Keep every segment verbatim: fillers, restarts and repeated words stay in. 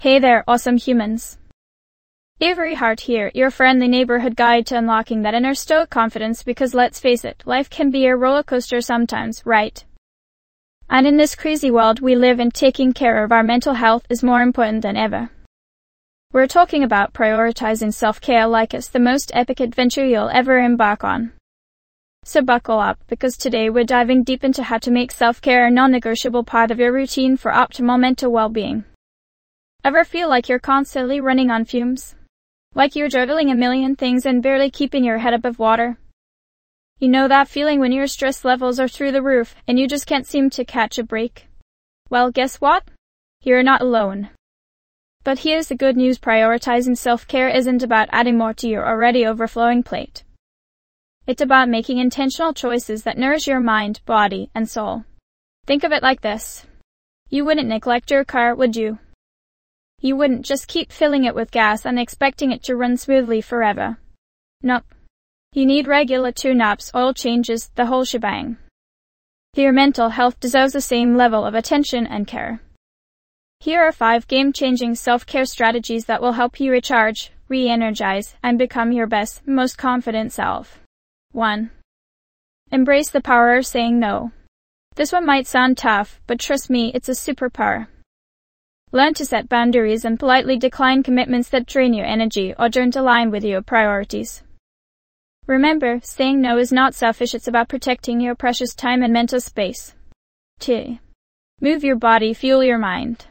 Hey there, awesome humans. Avery Hart here, your friendly neighborhood guide to unlocking that inner stoic confidence, because let's face it, life can be a roller coaster sometimes, right? And in this crazy world we live in, taking care of our mental health is more important than ever. We're talking about prioritizing self-care like it's the most epic adventure you'll ever embark on. So buckle up, because today we're diving deep into how to make self-care a non-negotiable part of your routine for optimal mental well-being. Ever feel like you're constantly running on fumes? Like you're juggling a million things and barely keeping your head above water? You know that feeling when your stress levels are through the roof and you just can't seem to catch a break? Well, guess what? You're not alone. But here's the good news: prioritizing self-care isn't about adding more to your already overflowing plate. It's about making intentional choices that nourish your mind, body, and soul. Think of it like this. You wouldn't neglect your car, would you? You wouldn't just keep filling it with gas and expecting it to run smoothly forever. Nope. You need regular tune-ups, oil changes, the whole shebang. Your mental health deserves the same level of attention and care. Here are five game-changing self-care strategies that will help you recharge, re-energize, and become your best, most confident self. one. Embrace the power of saying no. This one might sound tough, but trust me, it's a superpower. Learn to set boundaries and politely decline commitments that drain your energy or don't align with your priorities. Remember, saying no is not selfish, it's about protecting your precious time and mental space. two. Move your body, fuel your mind.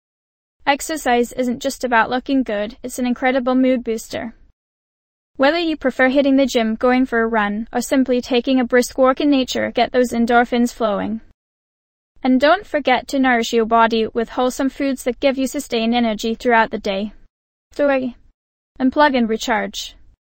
Exercise isn't just about looking good, it's an incredible mood booster. Whether you prefer hitting the gym, going for a run, or simply taking a brisk walk in nature, get those endorphins flowing. And don't forget to nourish your body with wholesome foods that give you sustained energy throughout the day. three. Unplug and recharge.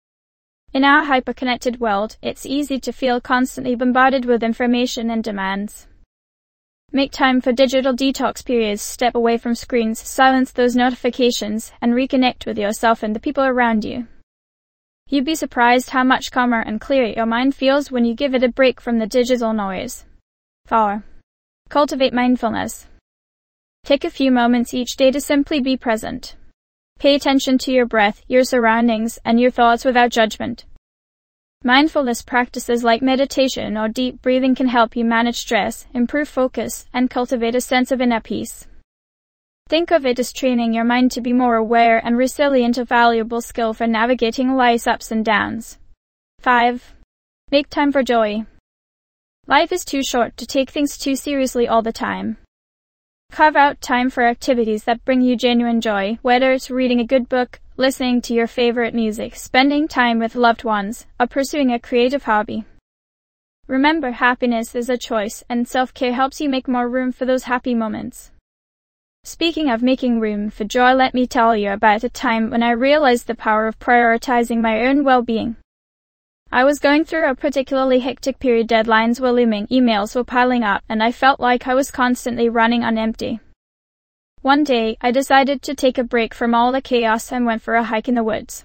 In our hyper-connected world, it's easy to feel constantly bombarded with information and demands. Make time for digital detox periods, step away from screens, silence those notifications, and reconnect with yourself and the people around you. You'd be surprised how much calmer and clearer your mind feels when you give it a break from the digital noise. four. Cultivate mindfulness. Take a few moments each day to simply be present. Pay attention to your breath, your surroundings, and your thoughts without judgment. Mindfulness practices like meditation or deep breathing can help you manage stress, improve focus, and cultivate a sense of inner peace. Think of it as training your mind to be more aware and resilient, a valuable skill for navigating life's ups and downs. five. Make time for joy. Life is too short to take things too seriously all the time. Carve out time for activities that bring you genuine joy, whether it's reading a good book, listening to your favorite music, spending time with loved ones, or pursuing a creative hobby. Remember, happiness is a choice, and self-care helps you make more room for those happy moments. Speaking of making room for joy, let me tell you about a time when I realized the power of prioritizing my own well-being. I was going through a particularly hectic period. Deadlines were looming, emails were piling up, and I felt like I was constantly running on empty. One day, I decided to take a break from all the chaos and went for a hike in the woods.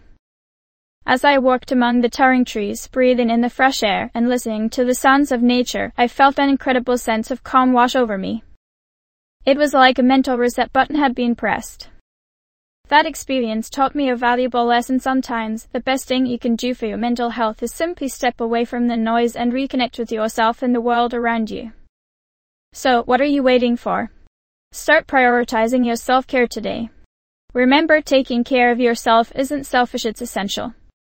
As I walked among the towering trees, breathing in the fresh air and listening to the sounds of nature, I felt an incredible sense of calm wash over me. It was like a mental reset button had been pressed. That experience taught me a valuable lesson. Sometimes, the best thing you can do for your mental health is simply step away from the noise and reconnect with yourself and the world around you. So, what are you waiting for? Start prioritizing your self-care today. Remember, taking care of yourself isn't selfish, it's essential.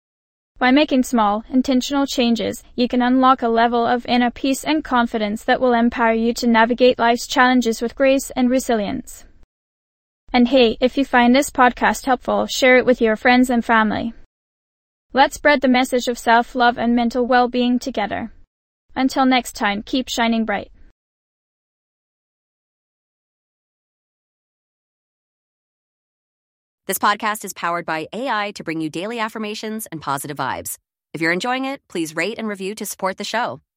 By making small, intentional changes, you can unlock a level of inner peace and confidence that will empower you to navigate life's challenges with grace and resilience. And hey, if you find this podcast helpful, share it with your friends and family. Let's spread the message of self-love and mental well-being together. Until next time, keep shining bright. This podcast is powered by A I to bring you daily affirmations and positive vibes. If you're enjoying it, please rate and review to support the show.